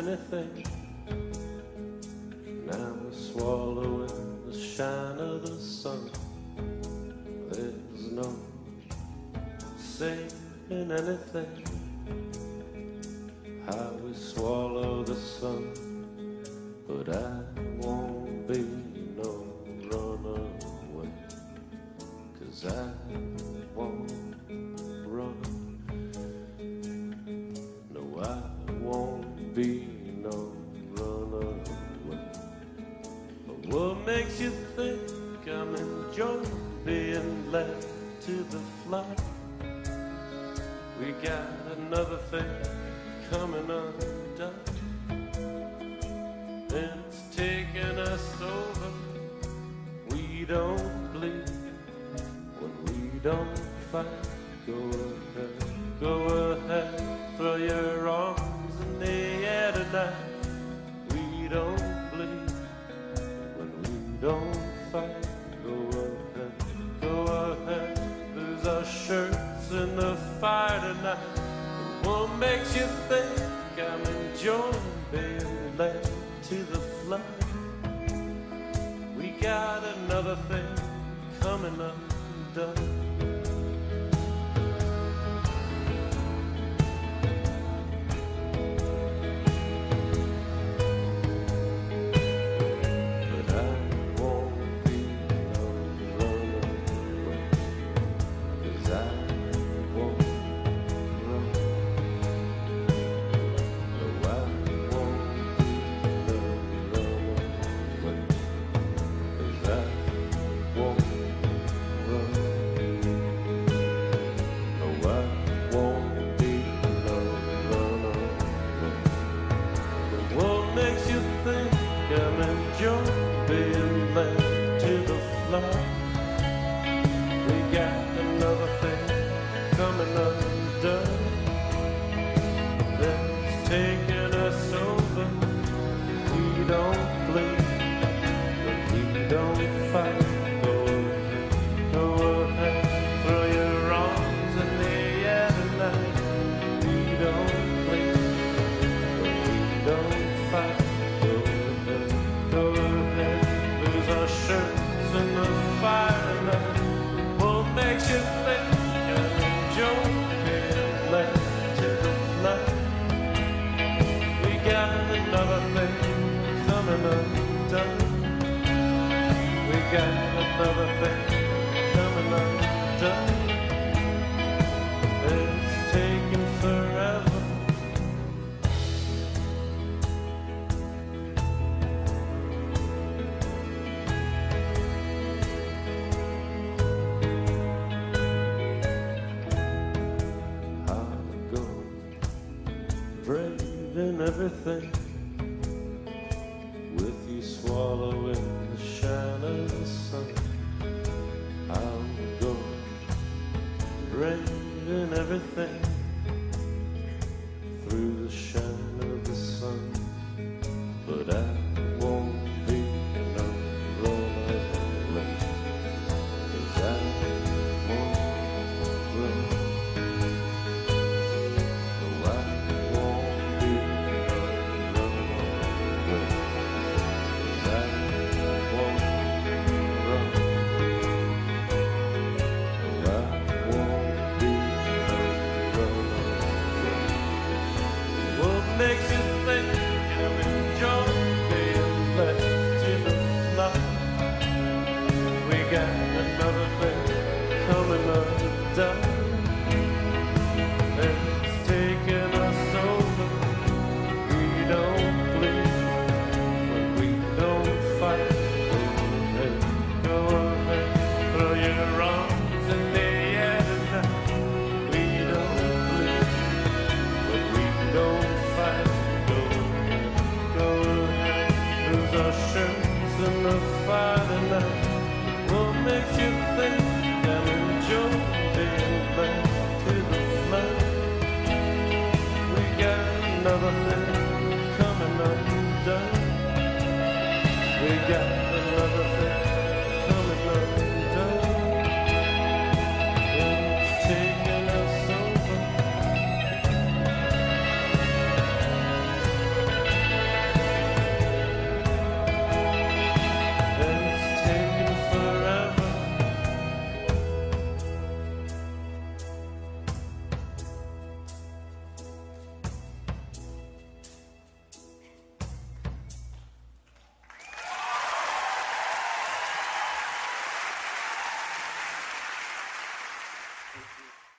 anything. Now we're swallowing the shine of the sun. There's no saying anything. How we swallow the sun, but I won't be no runaway, 'cause I won't run. No, I won't be no runaway. But what makes you think I'm enjoying being led to the fly? We got another thing coming undone, and it's taking us over. We don't bleed when we don't fight. Go ahead, throw your arms in the air tonight. We don't bleed when we don't fight. Go ahead, lose our shirts in the fire tonight. What makes you think I'm enjoying being led to the flood? We got another thing coming undone. I'm enjoying being led to the flood. We got another thing coming undone, that's taking us over. We don't bleed, but we don't fight. Go ahead, throw your arms in the air tonight. We don't bleed, but we don't fight. Go ahead, lose our shirts in the fire tonight. What makes you think I'm enjoying being led to the flood? We got another thing coming undone. We got another thing coming undone. It's taking forever. Braving everything, with you swallowing the shine of the sun. I'll go braving everything through the shine of the sun, but I won't be no runaway, 'cause I won't run. Makes you think I'm enjoying being led to the flood. We got another thing coming undone.